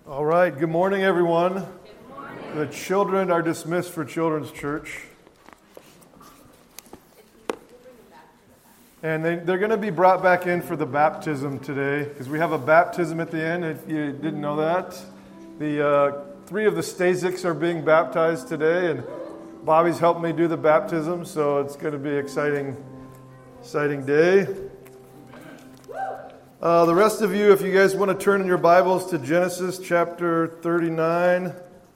All right, good morning, everyone. Good morning. The children are dismissed for Children's Church. And they're going to be brought back in for the baptism today, because we have a baptism at the end, if you didn't know that. The three of the Stasics are being baptized today, and Bobby's helped me do the baptism, so it's going to be an exciting day. The rest of you, if you guys want to turn in your Bibles to Genesis chapter 39.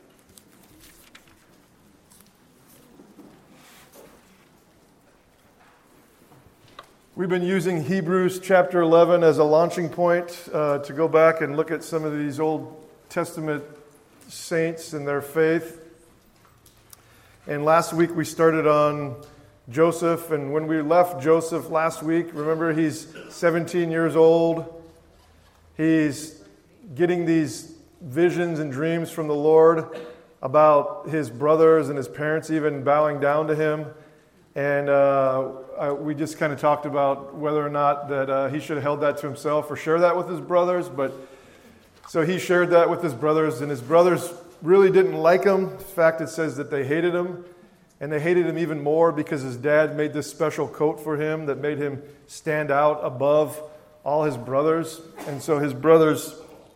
We've been using Hebrews chapter 11 as a launching point to go back and look at some of these Old Testament saints and their faith. And last week we started on Joseph, and when we left Joseph last week, remember he's 17 years old. He's getting these visions and dreams from the Lord about his brothers and his parents even bowing down to him. And we just kind of talked about whether or not that he should have held that to himself or share that with his brothers. But so he shared that with his brothers, and his brothers really didn't like him. In fact, it says that they hated him. And they hated him even more because his dad made this special coat for him that made him stand out above all his brothers. And so his brothers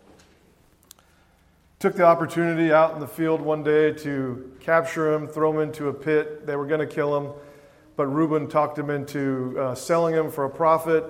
took the opportunity out in the field one day to capture him, throw him into a pit. They were going to kill him, but Reuben talked him into selling him for a profit,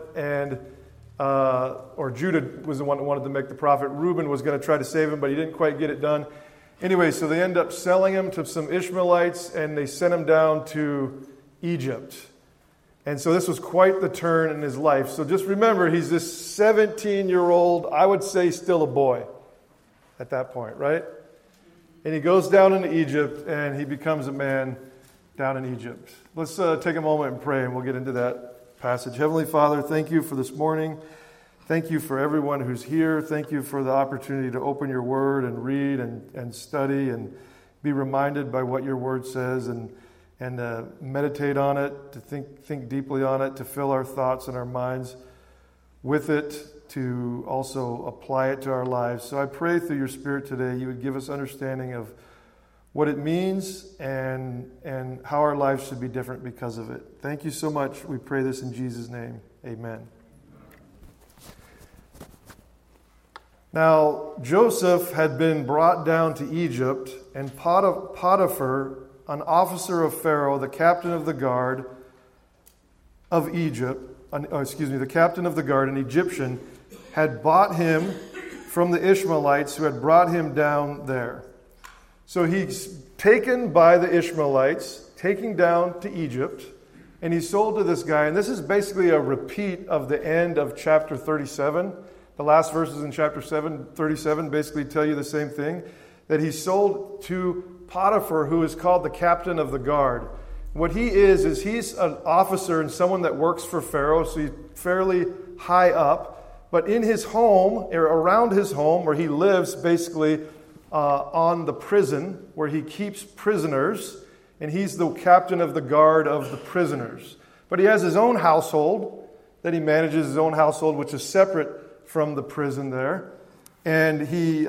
or Judah was the one that wanted to make the profit. Reuben was going to try to save him, but he didn't quite get it done. Anyway, so they end up selling him to some Ishmaelites, and they sent him down to Egypt. And so this was quite the turn in his life. So just remember, he's this 17-year-old, I would say still a boy at that point, right? And he goes down into Egypt, and he becomes a man down in Egypt. Let's take a moment and pray, and we'll get into that passage. Heavenly Father, thank you for this morning. Thank you for everyone who's here. Thank you for the opportunity to open your word and read and study and be reminded by what your word says and meditate on it, to think deeply on it, to fill our thoughts and our minds with it, to also apply it to our lives. So I pray through your Spirit today you would give us understanding of what it means and how our lives should be different because of it. Thank you so much. We pray this in Jesus' name. Amen. Now, Joseph had been brought down to Egypt, and Potiphar, an officer of Pharaoh, the captain of the guard of Egypt, the captain of the guard, an Egyptian, had bought him from the Ishmaelites who had brought him down there. So he's taken by the Ishmaelites, taken down to Egypt, and he's sold to this guy. And this is basically a repeat of the end of chapter 37. The last verses in chapter 37 basically tell you the same thing, that he's sold to Potiphar, who is called the captain of the guard. What he is he's an officer and someone that works for Pharaoh, so he's fairly high up. But in his home, or around his home, where he lives basically on the prison, where he keeps prisoners, and he's the captain of the guard of the prisoners. But he has his own household, that he manages his own household, which is separate from the prison there, and he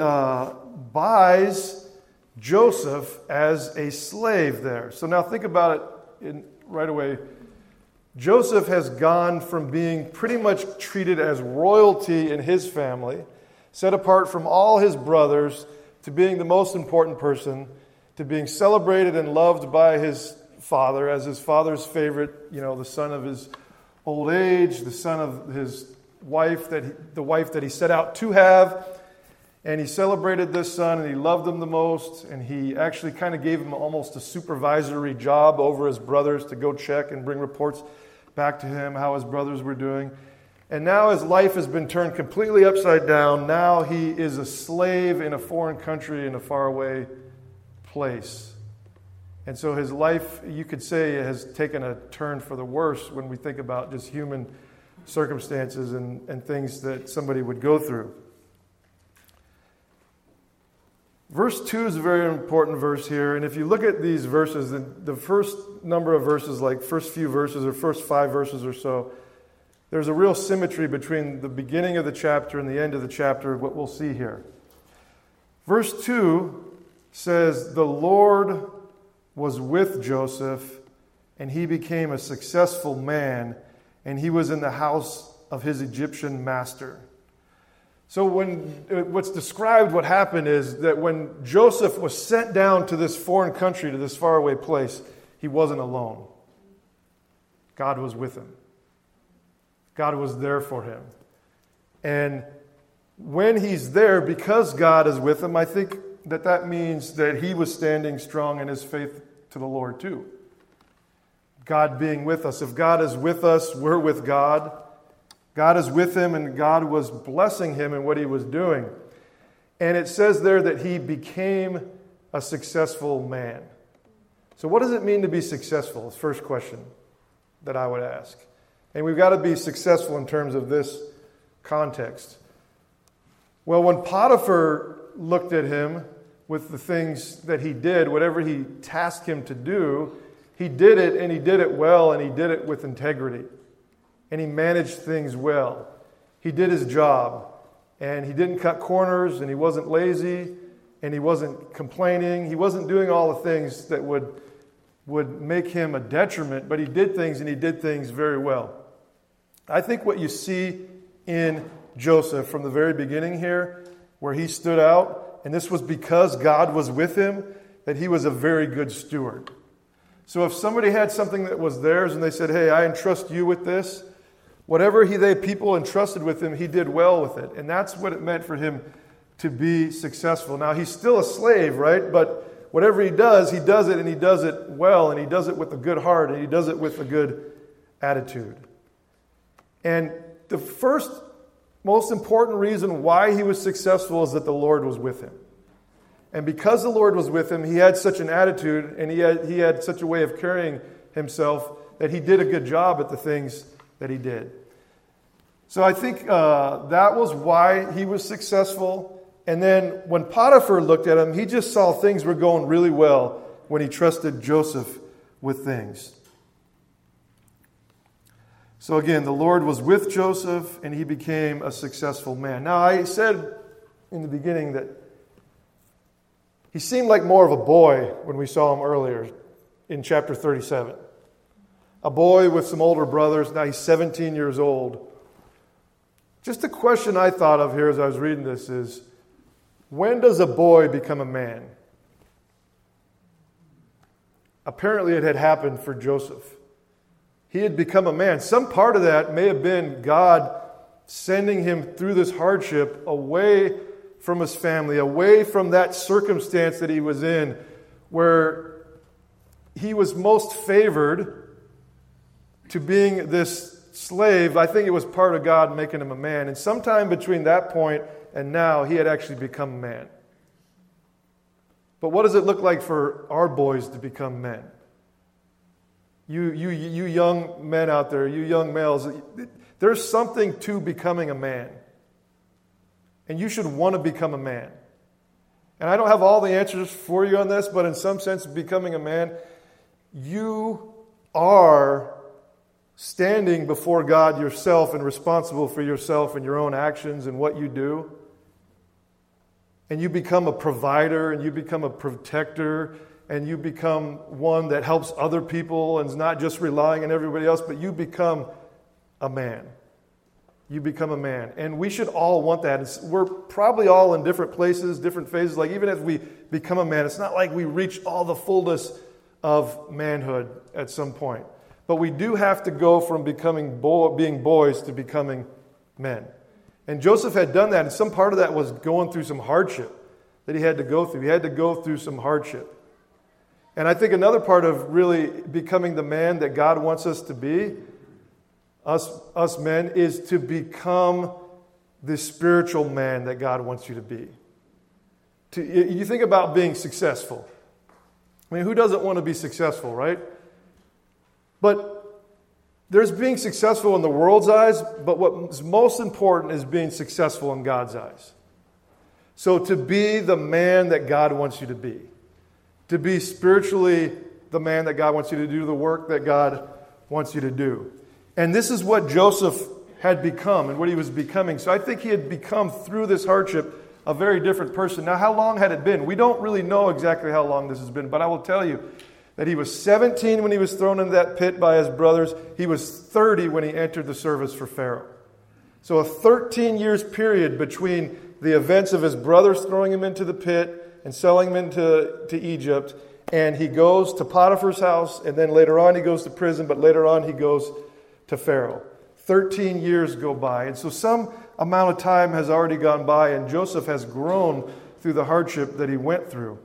buys Joseph as a slave there. So now think about it right away. Joseph has gone from being pretty much treated as royalty in his family, set apart from all his brothers, to being the most important person, to being celebrated and loved by his father as his father's favorite, the son of his old age, the son of his wife that he set out to have. And he celebrated this son, and he loved him the most, and he actually kind of gave him almost a supervisory job over his brothers to go check and bring reports back to him how his brothers were doing. And now his life has been turned completely upside down. Now he is a slave in a foreign country in a faraway place. And so his life, you could say, has taken a turn for the worse when we think about just human circumstances and things that somebody would go through. Verse 2 is a very important verse here, and if you look at these verses, the first number of verses, like first few verses or first 5 verses or so, there's a real symmetry between the beginning of the chapter and the end of the chapter, what we'll see here. Verse 2 says, the Lord was with Joseph, and he became a successful man, and he was in the house of his Egyptian master. So what's described, what happened is that when Joseph was sent down to this foreign country, to this faraway place, he wasn't alone. God was with him. God was there for him. And when he's there, because God is with him, I think that means that he was standing strong in his faith to the Lord too. God being with us. If God is with us, we're with God. God is with him, and God was blessing him in what he was doing. And it says there that he became a successful man. So what does it mean to be successful? Is the first question that I would ask. And we've got to be successful in terms of this context. Well, when Potiphar looked at him with the things that he did, whatever he tasked him to do, he did it, and he did it well, and he did it with integrity. And he managed things well. He did his job. And he didn't cut corners, and he wasn't lazy, and he wasn't complaining. He wasn't doing all the things that would make him a detriment, but he did things, and he did things very well. I think what you see in Joseph from the very beginning here, where he stood out, and this was because God was with him, that he was a very good steward. So if somebody had something that was theirs and they said, hey, I entrust you with this, whatever people entrusted with him, he did well with it. And that's what it meant for him to be successful. Now, he's still a slave, right? But whatever he does it, and he does it well, and he does it with a good heart, and he does it with a good attitude. And the first most important reason why he was successful is that the Lord was with him. And because the Lord was with him, he had such an attitude, and he had such a way of carrying himself that he did a good job at the things that he did. So I think that was why he was successful. And then when Potiphar looked at him, he just saw things were going really well when he trusted Joseph with things. So again, the Lord was with Joseph, and he became a successful man. Now, I said in the beginning that he seemed like more of a boy when we saw him earlier in chapter 37. A boy with some older brothers. Now he's 17 years old. Just a question I thought of here as I was reading this is, when does a boy become a man? Apparently it had happened for Joseph. He had become a man. Some part of that may have been God sending him through this hardship away from his family, away from that circumstance that he was in, where he was most favored to being this slave. I think it was part of God making him a man. And sometime between that point and now, he had actually become a man. But what does it look like for our boys to become men? You young men out there, you young males, there's something to becoming a man. And you should want to become a man. And I don't have all the answers for you on this, but in some sense, becoming a man, you are standing before God yourself and responsible for yourself and your own actions and what you do. And you become a provider, and you become a protector, and you become one that helps other people and is not just relying on everybody else, but you become a man. You become a man. And we should all want that. We're probably all in different places, different phases. Like even as we become a man, it's not like we reach all the fullness of manhood at some point. But we do have to go from being boys to becoming men. And Joseph had done that, and some part of that was going through some hardship that he had to go through. He had to go through some hardship. And I think another part of really becoming the man that God wants us to be, us men, is to become the spiritual man that God wants you to be. You think about being successful. I mean, who doesn't want to be successful, right? But there's being successful in the world's eyes, but what's most important is being successful in God's eyes. So to be the man that God wants you to be. To be spiritually the man that God wants you to do, the work that God wants you to do. And this is what Joseph had become and what he was becoming. So I think he had become, through this hardship, a very different person. Now, how long had it been? We don't really know exactly how long this has been, but I will tell you that he was 17 when he was thrown into that pit by his brothers. He was 30 when he entered the service for Pharaoh. So a 13 years period between the events of his brothers throwing him into the pit and selling him into Egypt, and he goes to Potiphar's house, and then later on he goes to prison, but later on he goes to Pharaoh. 13 years go by. And so some amount of time has already gone by, and Joseph has grown through the hardship that he went through.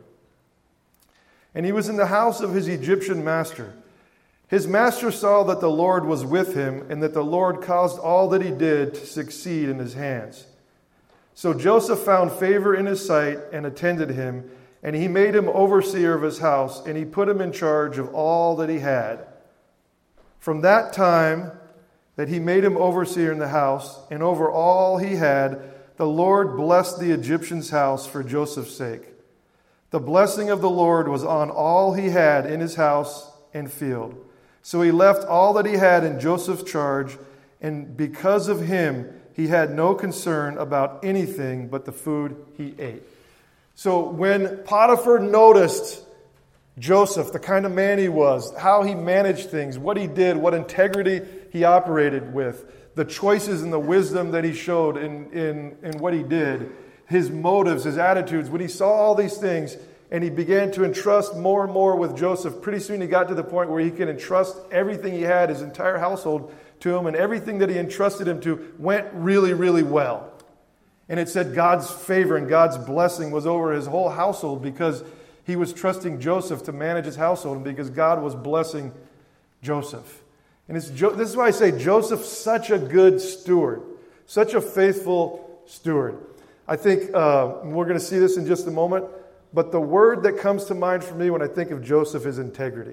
And he was in the house of his Egyptian master. His master saw that the Lord was with him, and that the Lord caused all that he did to succeed in his hands. So Joseph found favor in his sight and attended him, and he made him overseer of his house, and he put him in charge of all that he had. From that time that he made him overseer in the house, and over all he had, the Lord blessed the Egyptian's house for Joseph's sake. The blessing of the Lord was on all he had in his house and field. So he left all that he had in Joseph's charge, and because of him, he had no concern about anything but the food he ate. So when Potiphar noticed Joseph, the kind of man he was, how he managed things, what he did, what integrity he operated with, the choices and the wisdom that he showed in what he did, his motives, his attitudes, when he saw all these things and he began to entrust more and more with Joseph, pretty soon he got to the point where he could entrust everything he had, his entire household, to him, and everything that he entrusted him to went really, really well. And it said God's favor and God's blessing was over his whole household because he was trusting Joseph to manage his household, and because God was blessing Joseph. And this is why I say Joseph's such a good steward, such a faithful steward. I think we're going to see this in just a moment, but the word that comes to mind for me when I think of Joseph is integrity.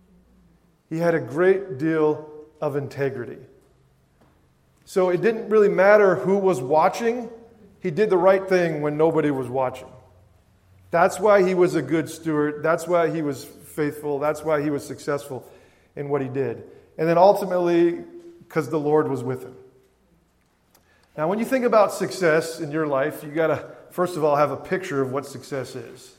He had a great deal of integrity. So it didn't really matter who was watching. He did the right thing when nobody was watching. That's why he was a good steward. That's why he was faithful. That's why he was successful in what he did. And then ultimately, because the Lord was with him. Now, when you think about success in your life, you got to, first of all, have a picture of what success is.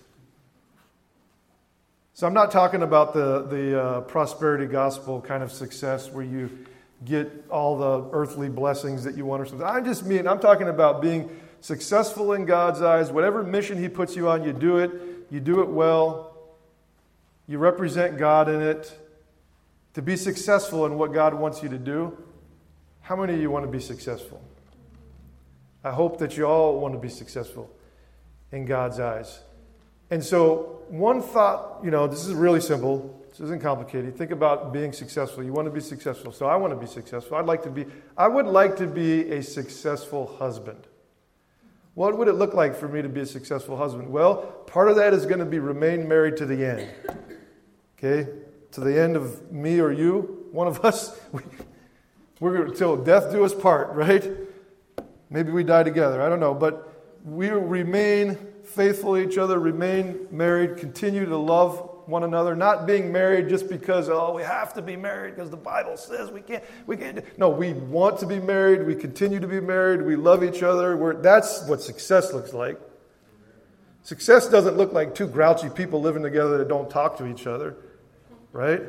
So I'm not talking about the prosperity gospel kind of success where you get all the earthly blessings that you want or something. I'm talking about being successful in God's eyes. Whatever mission he puts you on, you do it well, you represent God in it. To be successful in what God wants you to do, how many of you want to be successful? I hope that you all want to be successful in God's eyes. And so one thought, this is really simple. This isn't complicated. Think about being successful. You want to be successful. So I want to be successful. I would like to be a successful husband. What would it look like for me to be a successful husband? Well, part of that is going to be remain married to the end. Okay? To the end of me or you, one of us. We're till death do us part, right? Maybe we die together. I don't know. But we remain faithful to each other, remain married, continue to love one another, not being married just because, we have to be married because the Bible says we can't. No, we want to be married. We continue to be married. We love each other. That's what success looks like. Success doesn't look like two grouchy people living together that don't talk to each other. Right?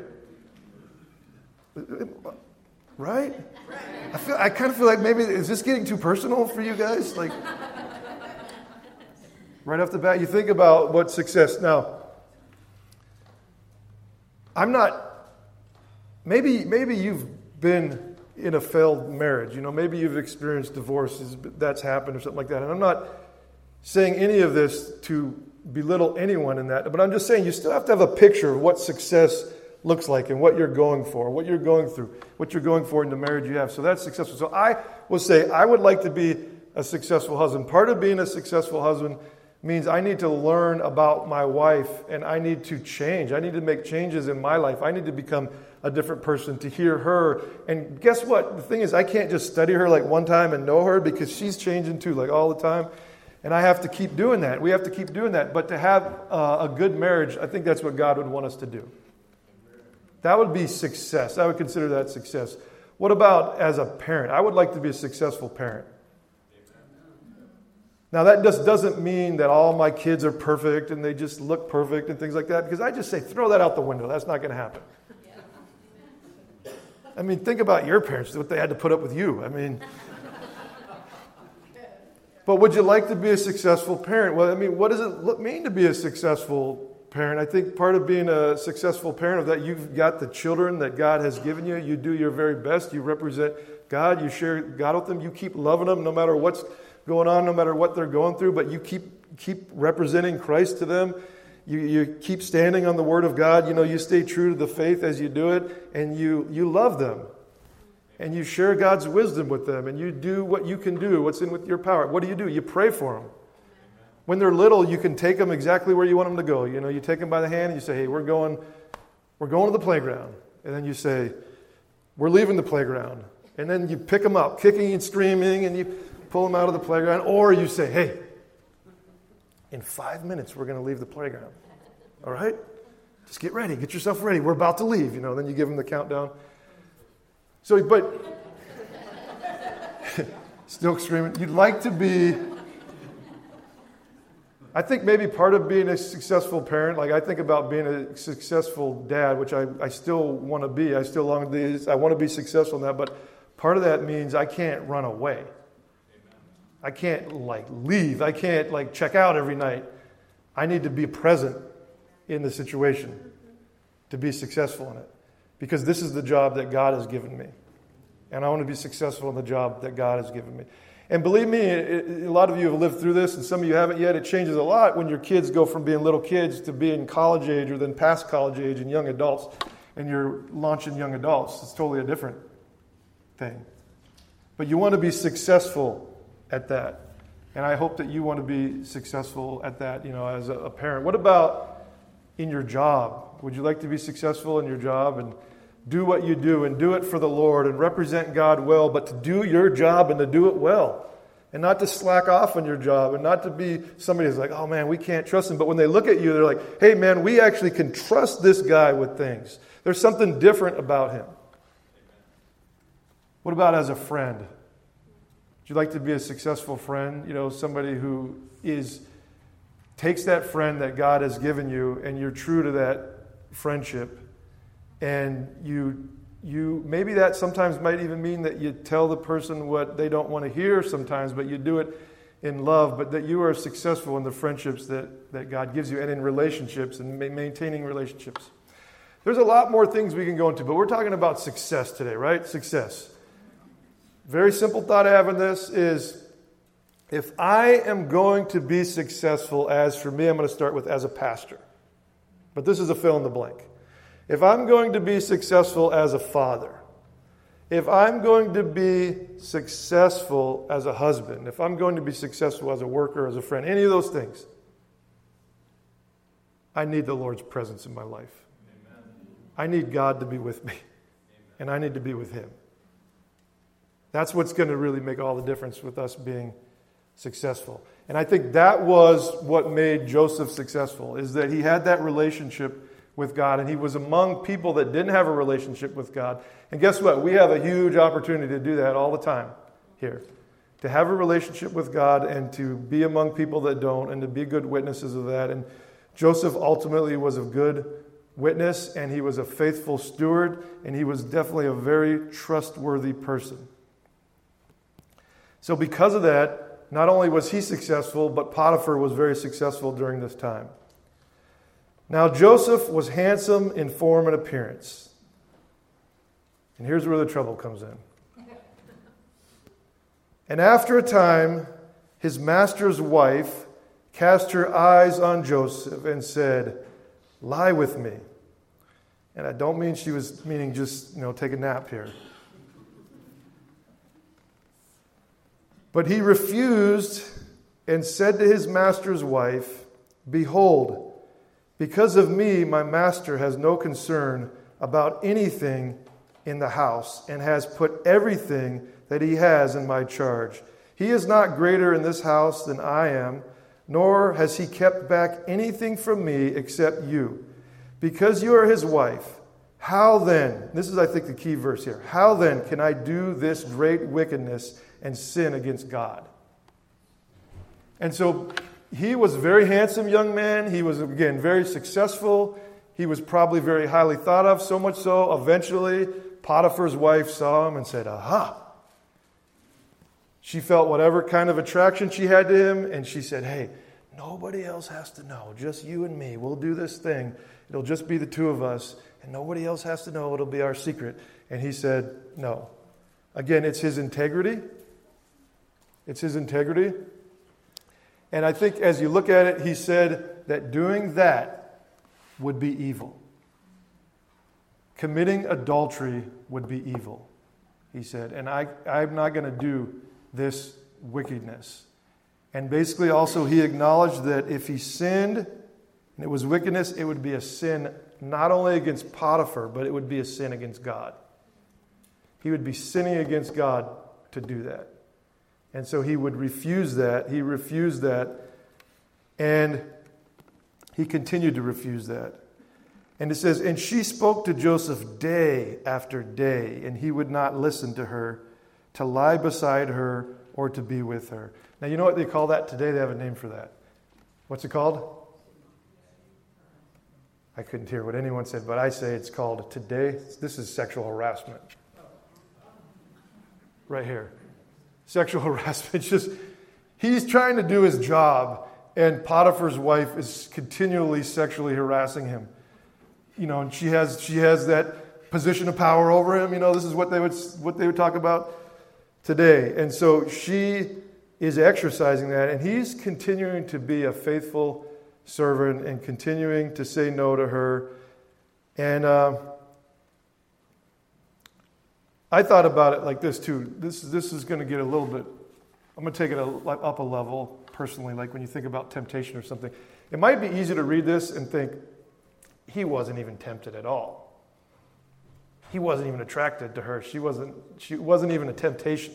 Right? I kind of feel like maybe, is this getting too personal for you guys? Like, right off the bat, you think about what success. Now, maybe you've been in a failed marriage. Maybe you've experienced divorces, that's happened or something like that. And I'm not saying any of this to belittle anyone in that, but I'm just saying you still have to have a picture of what success looks like and what you're going for, what you're going through, what you're going for in the marriage you have. So that's successful. So I will say I would like to be a successful husband. Part of being a successful husband means I need to learn about my wife and I need to change. I need to make changes in my life. I need to become a different person to hear her. And guess what? The thing is, I can't just study her like one time and know her because she's changing too, like all the time. And I have to keep doing that. We have to keep doing that. But to have a good marriage, I think that's what God would want us to do. That would be success. I would consider that success. What about as a parent? I would like to be a successful parent. Now, that just doesn't mean that all my kids are perfect and they just look perfect and things like that, because I just say, throw that out the window. That's not going to happen. I mean, think about your parents, what they had to put up with you. I mean, but would you like to be a successful parent? Well, I mean, what does it mean to be a successful parent? I think part of being a successful parent is that you've got the children that God has given you. You do your very best. You represent God. You share God with them. You keep loving them no matter what's going on, no matter what they're going through, but you keep representing Christ to them. You keep standing on the Word of God. You know, you stay true to the faith as you do it, and you love them. And you share God's wisdom with them, and you do what you can do, what's in with your power. What do? You pray for them. When they're little, you can take them exactly where you want them to go. You know, you take them by the hand and you say, hey, we're going to the playground. And then you say, we're leaving the playground. And then you pick them up, kicking and screaming, and you pull them out of the playground. Or you say, hey, in 5 minutes, we're going to leave the playground. All right? Just get ready. Get yourself ready. We're about to leave. You know, then you give them the countdown. So, but still screaming. You'd like to be... I think maybe part of being a successful parent, like I think about being a successful dad, which I still want to be. I still long to. I want to be successful in that, but part of that means I can't run away. I can't leave. I can't check out every night. I need to be present in the situation to be successful in it, because this is the job that God has given me, and I want to be successful in the job that God has given me. And believe me, a lot of you have lived through this, and some of you haven't yet. It changes a lot when your kids go from being little kids to being college age, or then past college age and young adults, and you're launching young adults. It's totally a different thing. But you want to be successful at that. And I hope that you want to be successful at that, you know, as a parent. What about in your job? Would you like to be successful in your job and do what you do and do it for the Lord and represent God well, but to do your job and to do it well, and not to slack off on your job, and not to be somebody who's like, oh man, we can't trust him. But when they look at you, they're like, hey man, we actually can trust this guy with things. There's something different about him. What about as a friend? Would you like to be a successful friend? You know, somebody who takes that friend that God has given you, and you're true to that friendship. And you maybe that sometimes might even mean that you tell the person what they don't want to hear sometimes, but you do it in love, but that you are successful in the friendships that God gives you, and in relationships and maintaining relationships. There's a lot more things we can go into, but we're talking about success today, right? Success. Very simple thought I have in this is, if I am going to be successful, as for me, I'm going to start with as a pastor. But this is a fill in the blank. If I'm going to be successful as a father, if I'm going to be successful as a husband, if I'm going to be successful as a worker, as a friend, any of those things, I need the Lord's presence in my life. Amen. I need God to be with me. Amen. And I need to be with Him. That's what's going to really make all the difference with us being successful. And I think that was what made Joseph successful, is that he had that relationship with God, and he was among people that didn't have a relationship with God. And guess what? We have a huge opportunity to do that all the time here. To have a relationship with God and to be among people that don't, and to be good witnesses of that. And Joseph ultimately was a good witness, and he was a faithful steward, and he was definitely a very trustworthy person. So because of that, not only was he successful, but Potiphar was very successful during this time. Now, Joseph was handsome in form and appearance. And here's where the trouble comes in. And after a time, his master's wife cast her eyes on Joseph and said, lie with me. And I don't mean she was meaning just, take a nap here. But he refused and said to his master's wife, behold, because of me, my master has no concern about anything in the house, and has put everything that he has in my charge. He is not greater in this house than I am, nor has he kept back anything from me except you. Because you are his wife, how then, this is I think the key verse here, how then can I do this great wickedness and sin against God? And so he was a very handsome young man. He was, again, very successful. He was probably very highly thought of, so much so, eventually, Potiphar's wife saw him and said, aha. She felt whatever kind of attraction she had to him, and she said, hey, nobody else has to know, just you and me. We'll do this thing. It'll just be the two of us, and nobody else has to know. It'll be our secret. And he said, no. Again, it's his integrity. It's his integrity. And I think as you look at it, he said that doing that would be evil. Committing adultery would be evil, he said. And I'm not going to do this wickedness. And basically also he acknowledged that if he sinned and it was wickedness, it would be a sin not only against Potiphar, but it would be a sin against God. He would be sinning against God to do that. And so he would refuse that. He refused that. And he continued to refuse that. And it says, and she spoke to Joseph day after day, and he would not listen to her, to lie beside her, or to be with her. Now, you know what they call that today? They have a name for that. What's it called? I couldn't hear what anyone said, but I say it's called today. This is sexual harassment. Right here. Sexual harassment. It's just, he's trying to do his job, and Potiphar's wife is continually sexually harassing him. You know, and she has that position of power over him. You know, this is what they would talk about today. And so she is exercising that, and he's continuing to be a faithful servant and continuing to say no to her. And I thought about it like this too. This is going to get a little bit, I'm going to take it up a level personally, like when you think about temptation or something. It might be easy to read this and think, he wasn't even tempted at all. He wasn't even attracted to her. She wasn't even a temptation.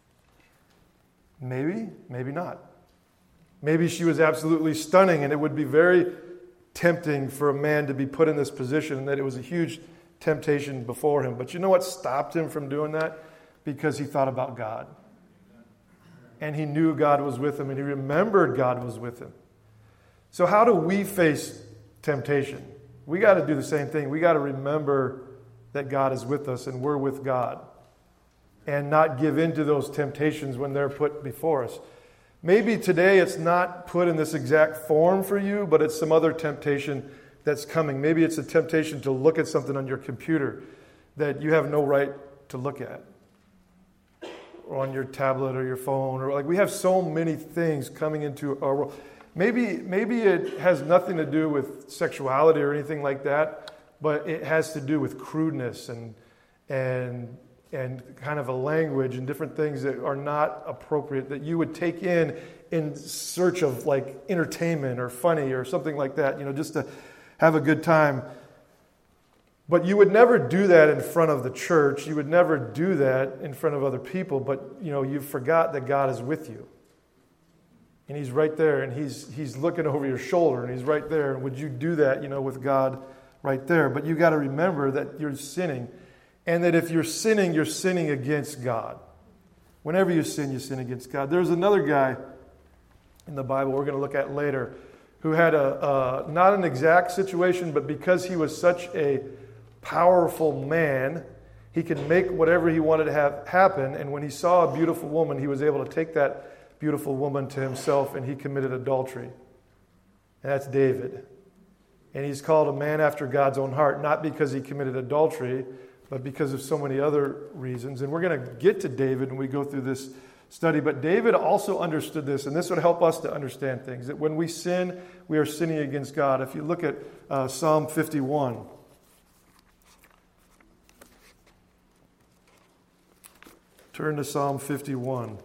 Maybe, maybe not. Maybe she was absolutely stunning, and it would be very tempting for a man to be put in this position, and that it was a huge temptation before him. But you know what stopped him from doing that? Because he thought about God. And he knew God was with him, and he remembered God was with him. So how do we face temptation? We got to do the same thing. We got to remember that God is with us and we're with God, and not give in to those temptations when they're put before us. Maybe today it's not put in this exact form for you, but it's some other temptation that's coming. Maybe it's a temptation to look at something on your computer that you have no right to look at, or on your tablet or your phone, or like we have so many things coming into our world. Maybe it has nothing to do with sexuality or anything like that, but it has to do with crudeness and kind of a language and different things that are not appropriate that you would take in search of like entertainment or funny or something like that, you know, just to have a good time. But you would never do that in front of the church. You would never do that in front of other people, but you know, you forgot that God is with you. And he's right there, and he's looking over your shoulder, and he's right there. And would you do that, you know, with God right there? But you got to remember that you're sinning, and that if you're sinning against God. Whenever you sin against God. There's another guy in the Bible we're going to look at later who had not an exact situation, but because he was such a powerful man, he could make whatever he wanted to have happen. And when he saw a beautiful woman, he was able to take that beautiful woman to himself, and he committed adultery. And that's David. And he's called a man after God's own heart, not because he committed adultery, but because of so many other reasons. And we're going to get to David when we go through this study. But David also understood this, and this would help us to understand things, that when we sin, we are sinning against God. If you look at Psalm 51. Turn to Psalm 51.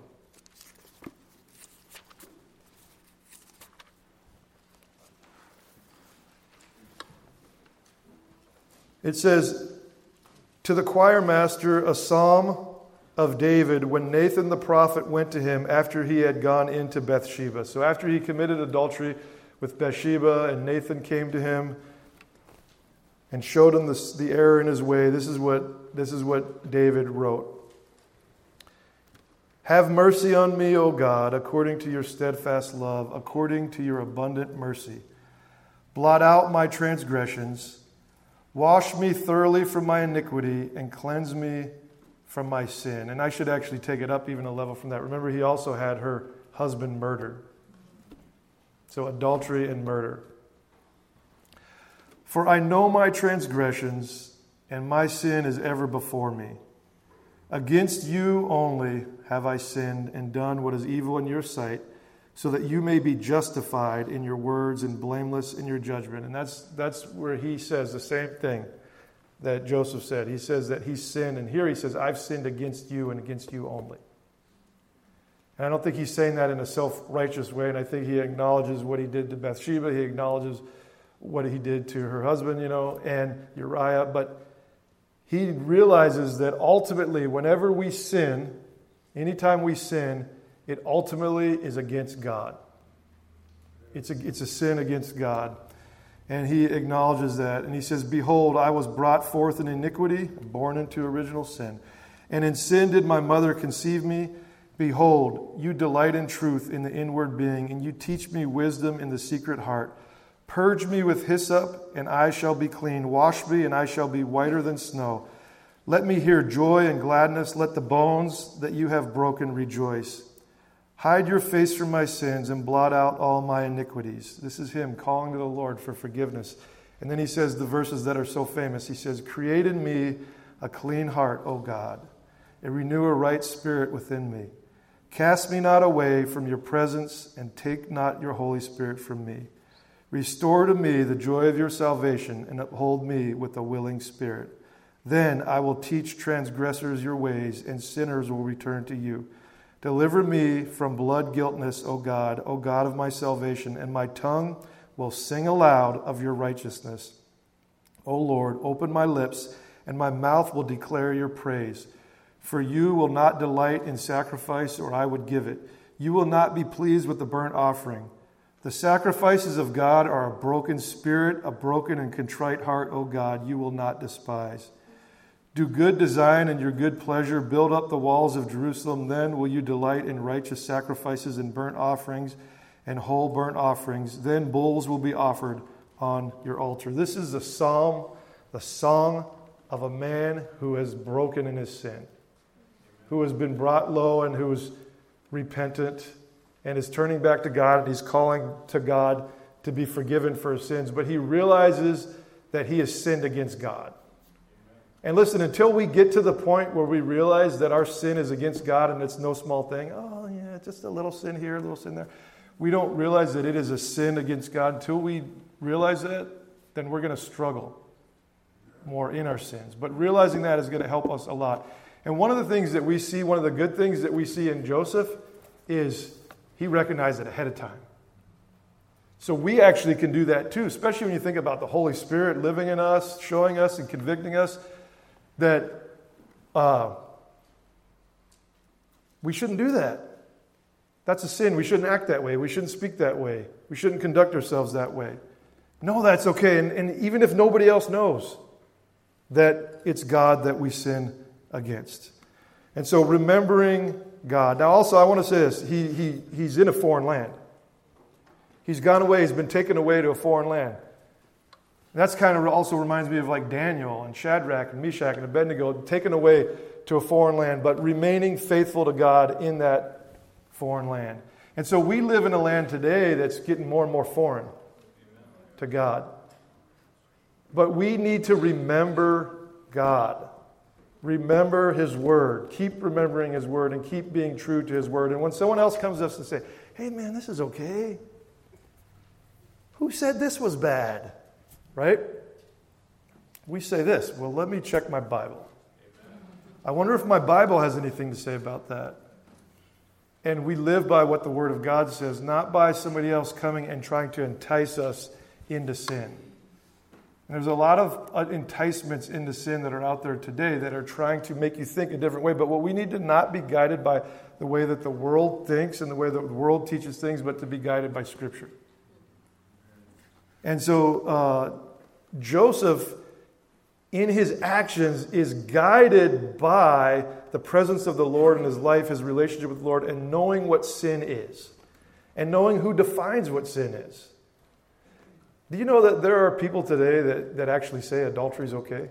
It says, to the choir master, a psalm of David when Nathan the prophet went to him after he had gone into Bathsheba. So after he committed adultery with Bathsheba and Nathan came to him and showed him the error in his way, this is what David wrote. Have mercy on me, O God, according to your steadfast love, according to your abundant mercy. Blot out my transgressions. Wash me thoroughly from my iniquity and cleanse me from my sin. And I should actually take it up even a level from that. Remember, he also had her husband murdered. So adultery and murder. For I know my transgressions, and my sin is ever before me. Against you only have I sinned and done what is evil in your sight, so that you may be justified in your words and blameless in your judgment. And that's where he says the same thing that Joseph said. He says that he sinned, and here he says, I've sinned against you and against you only. And I don't think he's saying that in a self-righteous way, and I think he acknowledges what he did to Bathsheba. He acknowledges what he did to her husband, and Uriah. But he realizes that ultimately, whenever we sin, anytime we sin, it ultimately is against God. It's a sin against God. And he acknowledges that. And he says, Behold, I was brought forth in iniquity, born into original sin. And in sin did my mother conceive me. Behold, you delight in truth in the inward being, and you teach me wisdom in the secret heart. Purge me with hyssop, and I shall be clean. Wash me, and I shall be whiter than snow. Let me hear joy and gladness. Let the bones that you have broken rejoice. Hide your face from my sins and blot out all my iniquities. This is him calling to the Lord for forgiveness. And then he says the verses that are so famous. He says, Create in me a clean heart, O God, and renew a right spirit within me. Cast me not away from your presence, and take not your Holy Spirit from me. Restore to me the joy of your salvation, and uphold me with a willing spirit. Then I will teach transgressors your ways, and sinners will return to you. Deliver me from blood guiltness, O God of my salvation, and my tongue will sing aloud of your righteousness. O Lord, open my lips, and my mouth will declare your praise. For you will not delight in sacrifice, or I would give it. You will not be pleased with the burnt offering. The sacrifices of God are a broken spirit, a broken and contrite heart, O God, you will not despise. Do good design and your good pleasure. Build up the walls of Jerusalem. Then will you delight in righteous sacrifices and burnt offerings and whole burnt offerings. Then bulls will be offered on your altar. This is the psalm, the song of a man who has broken in his sin, who has been brought low and who is repentant and is turning back to God, and he's calling to God to be forgiven for his sins. But he realizes that he has sinned against God. And listen, until we get to the point where we realize that our sin is against God and it's no small thing, oh yeah, just a little sin here, a little sin there, we don't realize that it is a sin against God. Until we realize that, then we're going to struggle more in our sins. But realizing that is going to help us a lot. And one of the things that we see, one of the good things that we see in Joseph is he recognized it ahead of time. So we actually can do that too, especially when you think about the Holy Spirit living in us, showing us and convicting us that we shouldn't do that. That's a sin. We shouldn't act that way. We shouldn't speak that way. We shouldn't conduct ourselves that way. No, that's okay. And even if nobody else knows that it's God that we sin against. And so remembering God. Now also I want to say this. He's in a foreign land. He's gone away. He's been taken away to a foreign land. And that's kind of also reminds me of like Daniel and Shadrach and Meshach and Abednego taken away to a foreign land, but remaining faithful to God in that foreign land. And so we live in a land today that's getting more and more foreign to God. But we need to remember God. Remember His Word. Keep remembering His Word and keep being true to His Word. And when someone else comes to us and say, hey man, this is okay. Who said this was bad? Right? We say this, well, let me check my Bible. I wonder if my Bible has anything to say about that. And we live by what the Word of God says, not by somebody else coming and trying to entice us into sin. And there's a lot of enticements into sin that are out there today that are trying to make you think a different way. But what we need to not be guided by the way that the world thinks and the way that the world teaches things, but to be guided by Scripture. And so Joseph, in his actions, is guided by the presence of the Lord in his life, his relationship with the Lord, and knowing what sin is, and knowing who defines what sin is. Do you know that there are people today that actually say adultery is okay?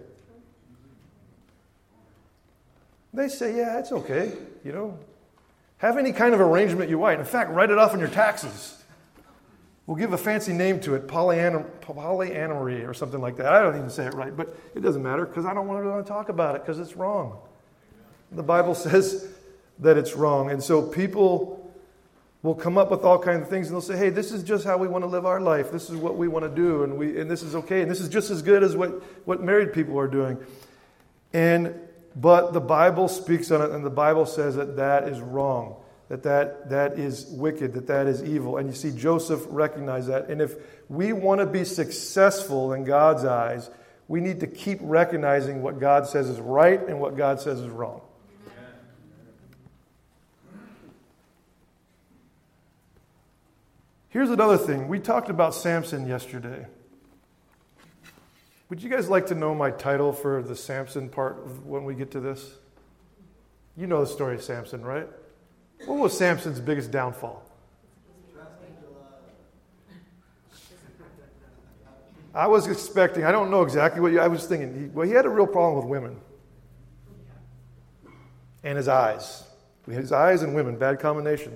They say, yeah, it's okay, Have any kind of arrangement you want. In fact, write it off on your taxes. We'll give a fancy name to it, polyamory or something like that. I don't even say it right, but it doesn't matter because I don't want to talk about it because it's wrong. The Bible says that it's wrong. And so people will come up with all kinds of things and they'll say, hey, this is just how we want to live our life. This is what we want to do, and this is okay. And this is just as good as what married people are doing. But the Bible speaks on it, and the Bible says that is wrong, that is wicked, that is evil. And you see, Joseph recognized that. And if we want to be successful in God's eyes, we need to keep recognizing what God says is right and what God says is wrong. Here's another thing. We talked about Samson yesterday. Would you guys like to know my title for the Samson part when we get to this? You know the story of Samson, right? What was Samson's biggest downfall? I was expecting, I don't know exactly what I was thinking. He had a real problem with women. And his eyes. His eyes and women, bad combination.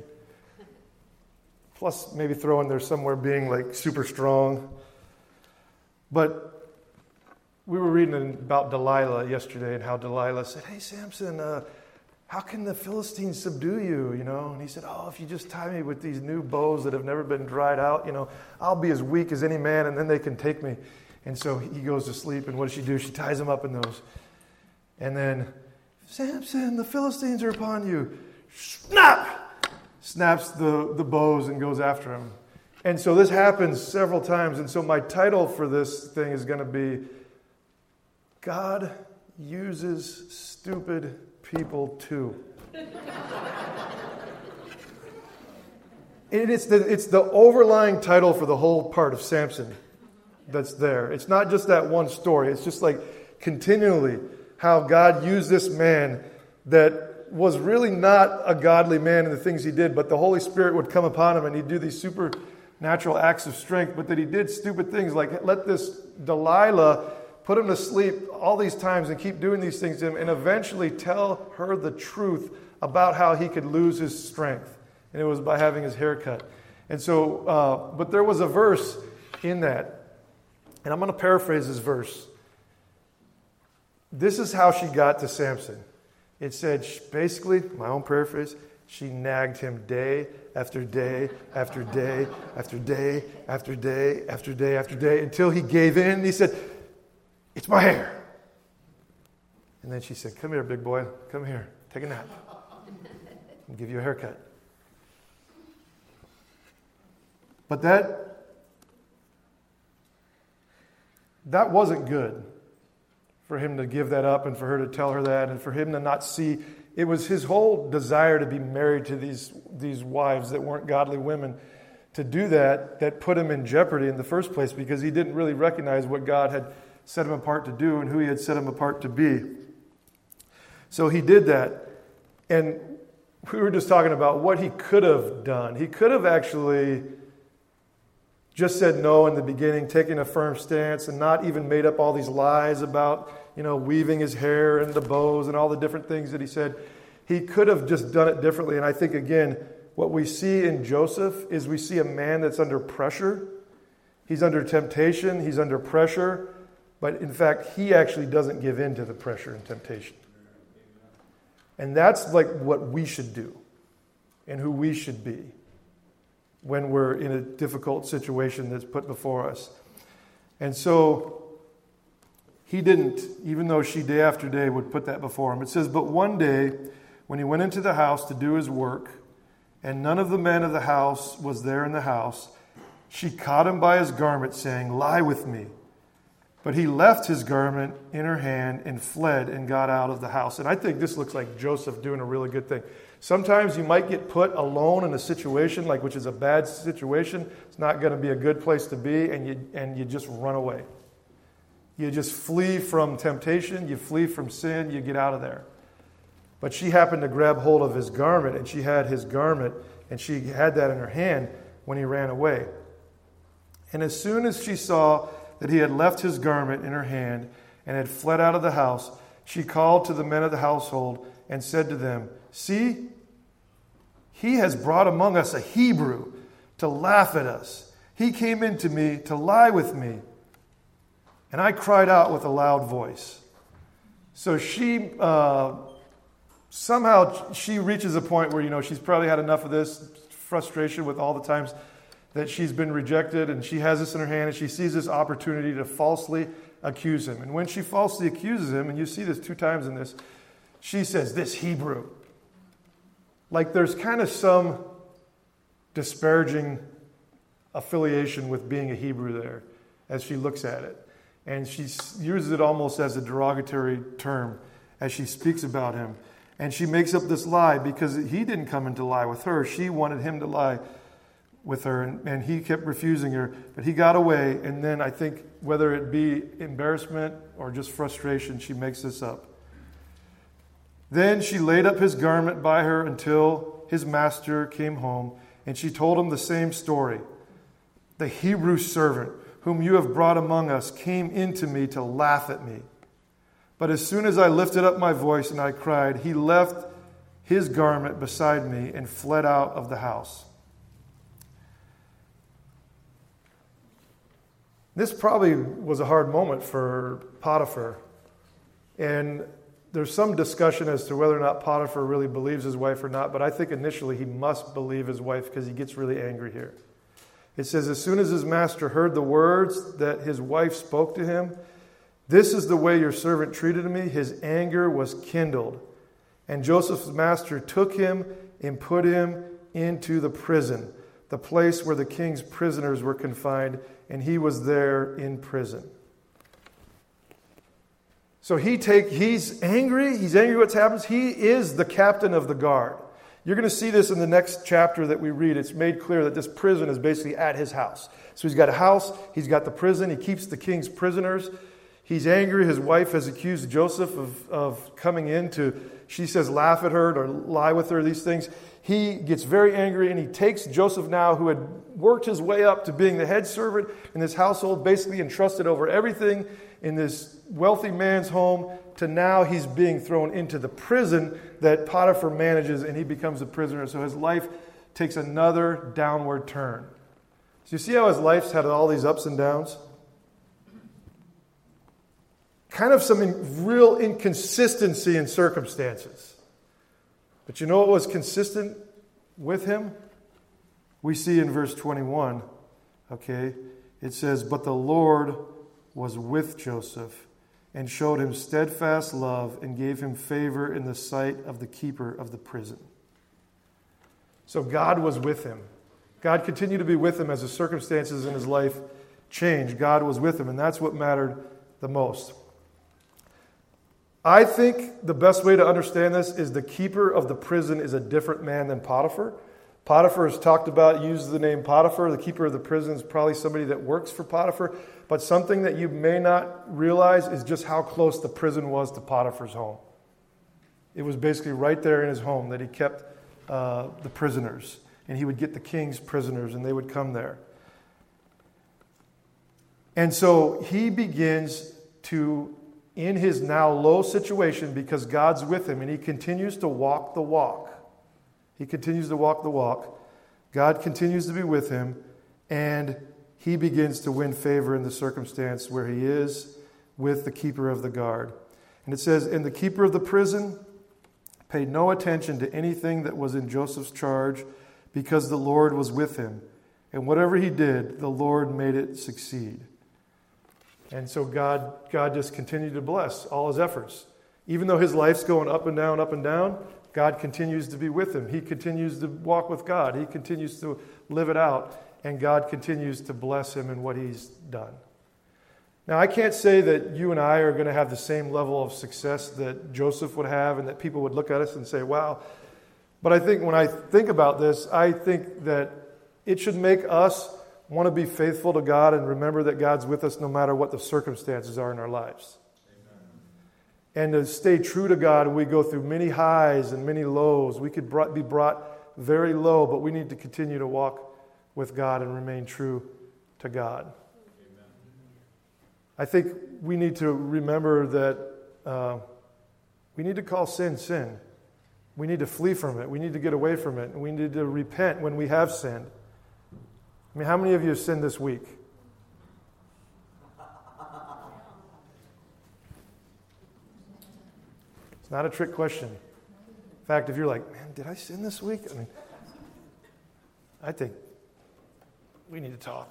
Plus, maybe throw in there somewhere being like super strong. But we were reading about Delilah yesterday and how Delilah said, hey, Samson, how can the Philistines subdue you? And he said, if you just tie me with these new bows that have never been dried out, I'll be as weak as any man and then they can take me. And so he goes to sleep, and what does she do? She ties him up in those. And then, Samson, the Philistines are upon you. Snap! Snaps the bows and goes after him. And so this happens several times. And so my title for this thing is going to be, God uses stupid people too. And it's the overlying title for the whole part of Samson that's there. It's not just that one story. It's just like continually how God used this man that was really not a godly man in the things he did, but the Holy Spirit would come upon him and he'd do these supernatural acts of strength, but that he did stupid things like let this Delilah put him to sleep all these times and keep doing these things to him and eventually tell her the truth about how he could lose his strength. And it was by having his hair cut. And so, but there was a verse in that, and I'm going to paraphrase this verse. This is how she got to Samson. It said, basically, my own paraphrase, she nagged him day after day after day after day after day after day after day until he gave in. And he said, it's my hair. And then she said, come here, big boy. Come here. Take a nap. I'll give you a haircut. But that wasn't good. For him to give that up and for her to tell her that and for him to not see. It was his whole desire to be married to these wives that weren't godly women. To do that put him in jeopardy in the first place because he didn't really recognize what God had set him apart to do and who he had set him apart to be. So he did that. And we were just talking about what he could have done. He could have actually just said no in the beginning, taking a firm stance and not even made up all these lies about, weaving his hair and the bows and all the different things that he said. He could have just done it differently. And I think, again, what we see in Joseph is we see a man that's under pressure. He's under temptation. He's under pressure. But in fact, he actually doesn't give in to the pressure and temptation. And that's like what we should do and who we should be when we're in a difficult situation that's put before us. And so he didn't, even though she day after day would put that before him. It says, but one day when he went into the house to do his work, and none of the men of the house was there in the house, she caught him by his garment, saying, lie with me. But he left his garment in her hand and fled and got out of the house. And I think this looks like Joseph doing a really good thing. Sometimes you might get put alone in a situation, which is a bad situation. It's not going to be a good place to be, and you just run away. You just flee from temptation. You flee from sin. You get out of there. But she happened to grab hold of his garment, and she had his garment, and she had that in her hand when he ran away. And as soon as she saw that he had left his garment in her hand and had fled out of the house, she called to the men of the household and said to them, "See, he has brought among us a Hebrew to laugh at us. He came in to me to lie with me." And I cried out with a loud voice. So she somehow reaches a point where, she's probably had enough of this frustration with all the times that she's been rejected, and she has this in her hand, and she sees this opportunity to falsely accuse him. And when she falsely accuses him, and you see this 2 times in this, she says, "This Hebrew." Like there's kind of some disparaging affiliation with being a Hebrew there as she looks at it. And she uses it almost as a derogatory term as she speaks about him. And she makes up this lie because he didn't come in to lie with her. She wanted him to lie with her, and he kept refusing her. But he got away, and then I think whether it be embarrassment or just frustration, she makes this up. Then she laid up his garment by her until his master came home, and she told him the same story. "The Hebrew servant whom you have brought among us came into me to laugh at me. But as soon as I lifted up my voice and I cried, he left his garment beside me and fled out of the house." This probably was a hard moment for Potiphar. And there's some discussion as to whether or not Potiphar really believes his wife or not, but I think initially he must believe his wife because he gets really angry here. It says, as soon as his master heard the words that his wife spoke to him, "This is the way your servant treated me," his anger was kindled. And Joseph's master took him and put him into the prison, the place where the king's prisoners were confined, and he was there in prison. So he's angry. He's angry what's happened. He is the captain of the guard. You're going to see this in the next chapter that we read. It's made clear that this prison is basically at his house. So he's got a house. He's got the prison. He keeps the king's prisoners. He's angry. His wife has accused Joseph of coming in to, she says, laugh at her or lie with her, these things. He gets very angry, and he takes Joseph now, who had worked his way up to being the head servant in this household, basically entrusted over everything in this wealthy man's home, to now he's being thrown into the prison that Potiphar manages, and he becomes a prisoner. So his life takes another downward turn. So you see how his life's had all these ups and downs? Kind of some real inconsistency in circumstances. But you know what was consistent with him? We see in verse 21, okay, it says, "But the Lord was with Joseph and showed him steadfast love and gave him favor in the sight of the keeper of the prison." So God was with him. God continued to be with him as the circumstances in his life changed. God was with him, and that's what mattered the most. I think the best way to understand this is the keeper of the prison is a different man than Potiphar. Potiphar is talked about, uses the name Potiphar. The keeper of the prison is probably somebody that works for Potiphar. But something that you may not realize is just how close the prison was to Potiphar's home. It was basically right there in his home that he kept the prisoners. And he would get the king's prisoners, and they would come there. And so he begins to, in his now low situation, because God's with him, and he continues to walk the walk. He continues to walk the walk. God continues to be with him, and he begins to win favor in the circumstance where he is with the keeper of the guard. And it says, "And the keeper of the prison paid no attention to anything that was in Joseph's charge, because the Lord was with him. And whatever he did, the Lord made it succeed." And so God just continued to bless all his efforts. Even though his life's going up and down, God continues to be with him. He continues to walk with God. He continues to live it out. And God continues to bless him in what he's done. Now, I can't say that you and I are going to have the same level of success that Joseph would have and that people would look at us and say, wow. But I think when I think about this, I think that it should make us want to be faithful to God and remember that God's with us no matter what the circumstances are in our lives. Amen. and to stay true to God. We go through many highs and many lows. We could be brought very low, but we need to continue to walk with God and remain true to God. Amen. I think we need to remember that we need to call sin, sin. We need to flee from it. We need to get away from it. And we need to repent when we have sinned. I mean, how many of you have sinned this week? It's not a trick question. In fact, if you're like, man, did I sin this week? I mean, I think we need to talk.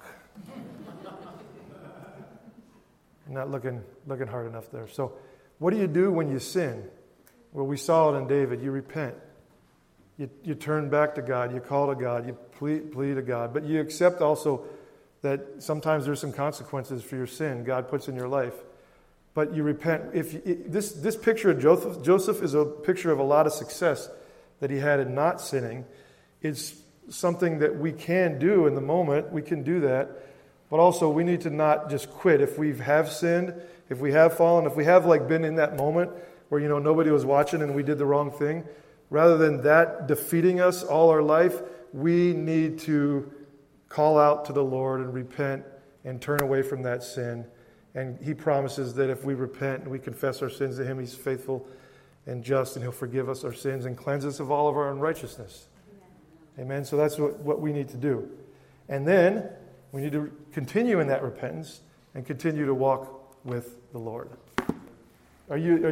I'm not looking hard enough there. So, what do you do when you sin? Well, we saw it in David. You repent. You turn back to God. You call to God. You plead to God. But you accept also that sometimes there's some consequences for your sin God puts in your life. But you repent. This picture of Joseph is a picture of a lot of success that he had in not sinning. It's something that we can do in the moment. We can do that. But also we need to not just quit. If we have sinned, if we have fallen, if we have been in that moment where nobody was watching and we did the wrong thing, rather than that defeating us all our life, we need to call out to the Lord and repent and turn away from that sin. And He promises that if we repent and we confess our sins to Him, He's faithful and just, and He'll forgive us our sins and cleanse us of all of our unrighteousness. Amen. So that's what we need to do. And then we need to continue in that repentance and continue to walk with the Lord. Are you